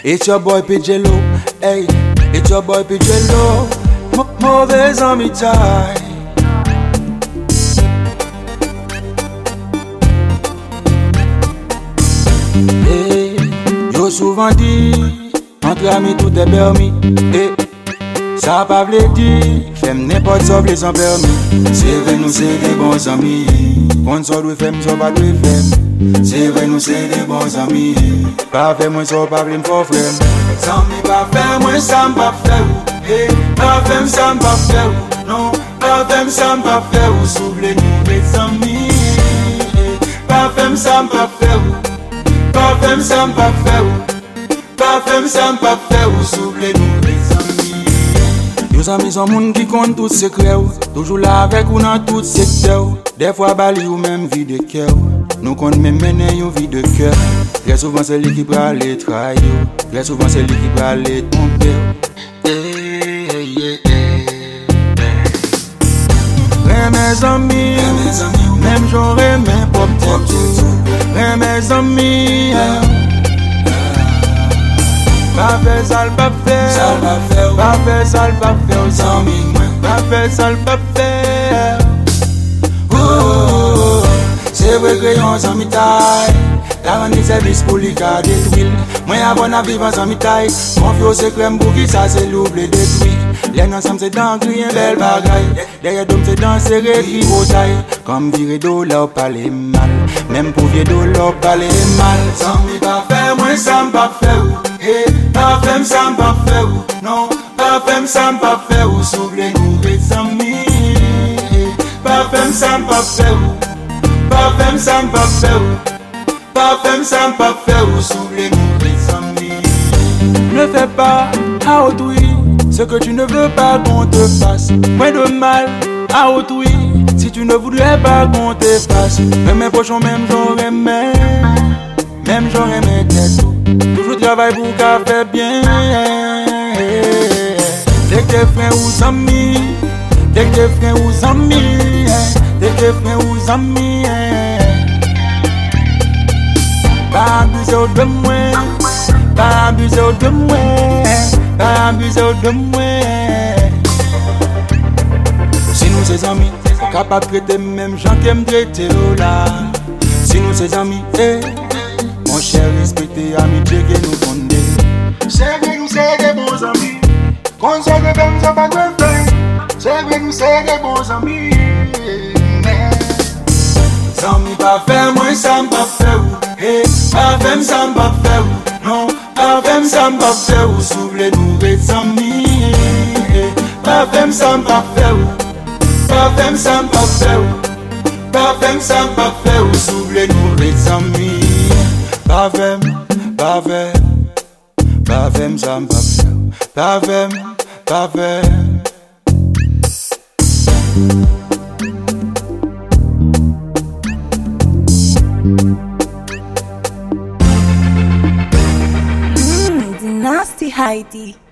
It's your boy Pidgello, hey, it's your boy Pidgello. Mauvais ami taille. Hey, yo souvent dit, entre amis tout est permis. Hey, ça pas vle dire, femme n'importe sauve les sans permis. C'est vrai nous c'est des bons amis. On s'en doit femme, ça pas doit femme. C'est vrai nous c'est des bons amis. Pas faire moi ça pas vle m'fort frère. Sans mi pas faire moi ça m'pas faire ou. Hey, pas faire ça m'pas faire ou. Non, pas faire ça m'pas faire ou. Souffle nous les amis. Pas faire ça m'pas faire ou. Pas faire ça m'pas faire ou. Pas faire ça m'pas faire ou. Souffle nous les amis. Nos amis sont moun qui compte tout secret. Toujours là avec ou dans tout secteur. Des fois bali ou même vie de cœur. Nous compte même mener une vie de cœur. Très souvent c'est lui qui prend les trahir. Très souvent c'est lui qui prend les tromper. Mes amis, même j'aurais mes propres têtes. Mes amis, pas fait ça, pas faire. Pas fait ça, pas faire aux amis. Pas fait ça, pas faire. C'est vrai que y'en amis taille. La rendre service pour les gars détruire. Moi avant à vivre en amis taille. Confie au secret pour qui ça c'est l'oubli détruit. Les ensemble c'est dans crier belle bagaille. Derrière d'homme c'est dans serrer qui au taille. Comme virer d'eau leur parler mal. Même pour virer d'eau leur parler mal. Sans mi pas faire moi ça m'pas faire ou. Hey, pas faire ça m'pas faire ou. Non, pas faire ça m'pas faire ou. Souffle nous les amis. Pas faire ça m'pas faire ou. Pas faire ça m'pas faire ou. Pas faire ça m'pas faire ou. Souffle nous les amis. Ne fais pas à autrui ce que tu ne veux pas qu'on te fasse. Moins de mal à autrui si tu ne voudrais pas qu'on te fasse. Même mes pochons, même j'aurais aimé. Même j'aurais aimé tout. Toujours travail pour qu'à faire bien. Dès que tes frères ou amis. Dès que tes frères ou amis. Dès que tes frères ou amis. Pas abuser de moi. Pas abuser de moi. Pas abuser de moi. Si nous ces amis, capables de traiter même gens qui aiment traiter là. Si nous ces amis, mon cher respecté amitié que nous fondons. C'est vrai nous c'est des bons amis. Qu'on soit de femmes, ça pas de faire. C'est vrai nous c'est des bons amis. Sans mi pas faire moi ça m'pas faire ou. Hey, pas faire ça m'pas faire ou. Non. Pas faire ça m'pas faire ou. Souffle nous les amis. Pas faire ça m'pas faire ou. Pas faire ça m'pas faire ou. Pas faire ça m'pas faire ou. Souffle nous les amis. Pas faire ça m'pas faire. Pas faire. Nasty Heidi.